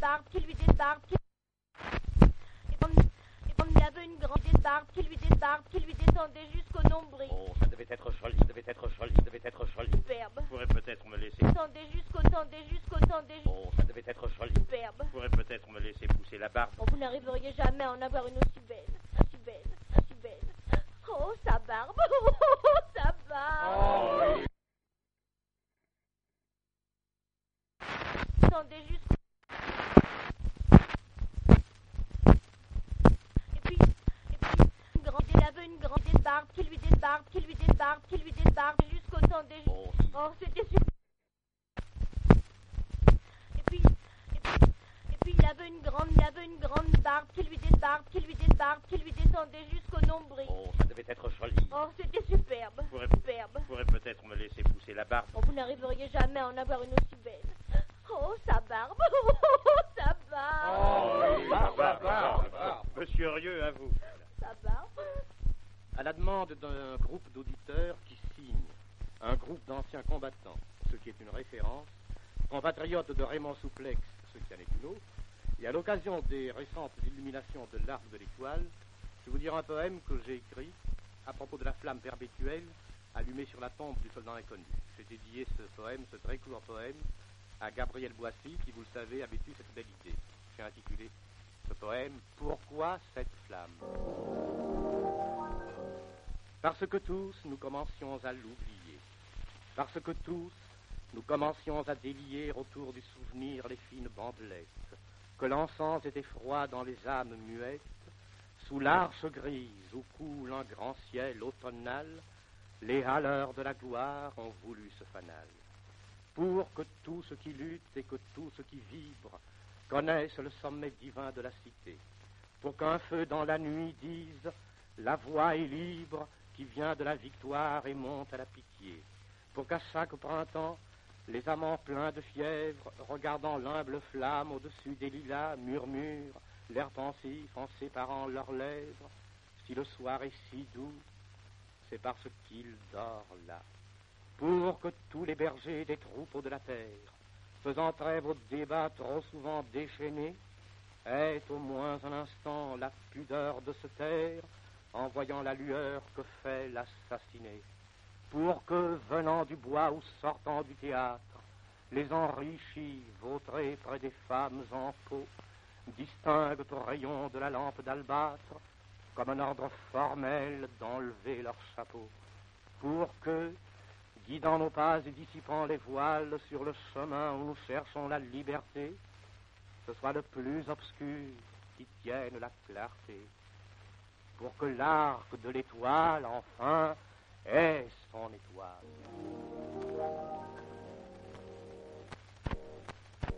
barbe, qui lui débarbe, il avait une grande barbe qui lui débarbe, qui lui descendait jusqu'au nombril. Oh, ça devait être joli, ça devait être joli, ça devait être joli. Superbe. Pourrait peut-être me laisser... Descendait jusqu'au. Oh, ça devait être joli. Superbe. Pourrait peut-être me laisser pousser la barbe. Oh, vous n'arriveriez jamais à en avoir une aussi belle. Aussi belle. Oh, sa barbe. Oh, sa barbe. Oh, oui. Descendait jusqu'au. Et puis, il avait une grande barbe qui lui débarbe, jusqu'au temps des. Oh, c'était super. Et puis, il avait une grande barbe qui lui débarbe, qui lui descendait jusqu'au nombril. Oh, ça devait être joli. Oh, c'était superbe. Pourrait peut-être me laisser pousser la barbe. Oh, vous n'arriveriez jamais à en avoir une aussi belle. Oh, sa barbe. Oh, sa barbe. Oh, oui, barbe. Monsieur Rieux, à vous. Sa barbe. À la demande d'un groupe d'auditeurs qui signe, un groupe d'anciens combattants, ce qui est une référence, compatriotes de Raymond Souplex, ce qui en est une autre, et à l'occasion des récentes illuminations de l'Arc de l'Étoile, je vais vous dire un poème que j'ai écrit à propos de la flamme perpétuelle allumée sur la tombe du soldat inconnu. J'ai dédié ce poème, ce très court poème, à Gabriel Boissy, qui, vous le savez, avait eu cette belle idée. J'ai intitulé ce poème « Pourquoi cette flamme ?» Parce que tous, nous commencions à l'oublier. Parce que tous, nous commencions à délier autour du souvenir les fines bandelettes. Que l'encens était froid dans les âmes muettes. Sous l'arche grise où coule un grand ciel automnal, les haleurs de la gloire ont voulu ce fanal. Pour que tout ce qui lutte et que tout ce qui vibre connaissent le sommet divin de la cité. Pour qu'un feu dans la nuit dise « La voix est libre » qui vient de la victoire et monte à la pitié. Pour qu'à chaque printemps, les amants pleins de fièvre, regardant l'humble flamme au-dessus des lilas, murmurent, l'air pensif en séparant leurs lèvres. Si le soir est si doux, c'est parce qu'il dort là. Pour que tous les bergers des troupeaux de la terre, faisant trêve aux débats trop souvent déchaînés, aient au moins un instant la pudeur de se taire en voyant la lueur que fait l'assassiné. Pour que, venant du bois ou sortant du théâtre, les enrichis, vautrés près des femmes en peau, distinguent au rayon de la lampe d'albâtre, comme un ordre formel d'enlever leur chapeau. Pour que, guidant nos pas et dissipant les voiles sur le chemin où nous cherchons la liberté, ce soit le plus obscur qui tienne la clarté. Pour que l'arc de l'étoile, enfin, ait son étoile.